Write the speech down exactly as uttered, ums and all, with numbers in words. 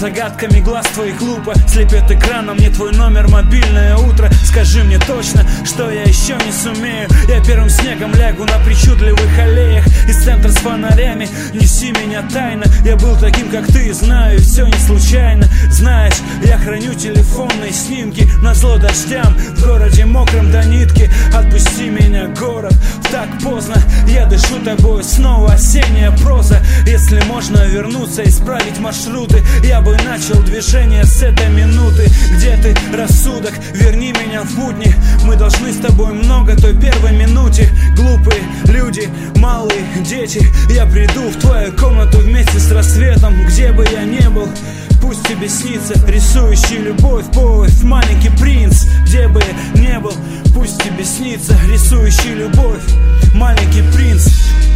загадками глаз твоих глупо слепит экраном мне твой номер, мобильное утро. Скажи мне точно, что я еще не сумею. Я первым снегом лягу на причудливых аллеях из центра с фонарями, неси меня тайно. Я был таким, как ты, знаю, все не случайно. Знаешь, я храню телефонные снимки назло дождям в городе мокром до нитки. Отпусти меня, город, так поздно. Я дышу тобой, снова осенняя проза. Если можно вернуться, исправить маршруты, я бы начал движение с этой минуты. Где ты, рассудок? Верни меня в будни. Мы должны с тобой много той первой минуте. Глупые люди, малые дети. Я приду в твою комнату вместе с рассветом. Где бы я ни был, пусть тебе снится рисующий любовь поэт, маленький принц. Где бы я ни был, пусть тебе снится рисующий любовь, маленький принц.